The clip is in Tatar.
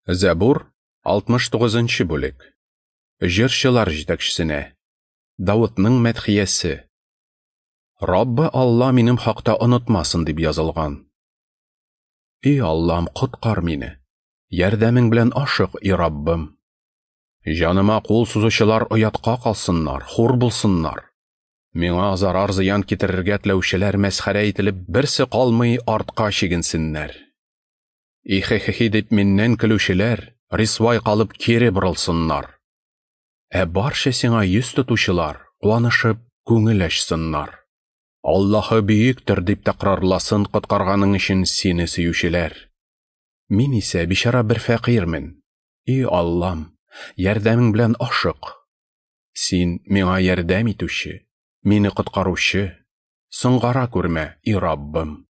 Зәбур 69-нчы бүлек. Җырчылар җитәкчесенә. Давытның мәдхиясе. Раббы Алла минем хакта онытмасын дип язылган. И Аллам, коткар мине. Ярдәмең белән ашык, и Раббым. Җаныма кул сузучылар оятка калсыннар, хур булсыннар. Миңа зарар зыян китерергә теләүчеләр мәсхәрә ителеп, берсе калмый артка чигенсеннәр. Ихе-хе дип миннән көлүчеләр, рисвай калып кире борылсыннар. Барча сиңа йөз тотучылар, куанышып, күңел ачсыннар. Аллаһы бөектер дип тәкрарласын коткарганың өчен сине сөючеләр. Мин исә бичара бер фәкыйрмен. И Аллам, ярдәмең белән ашык. Син миңа ярдәм итүче, мине коткаручы, соңгара күрмә, и Раббым.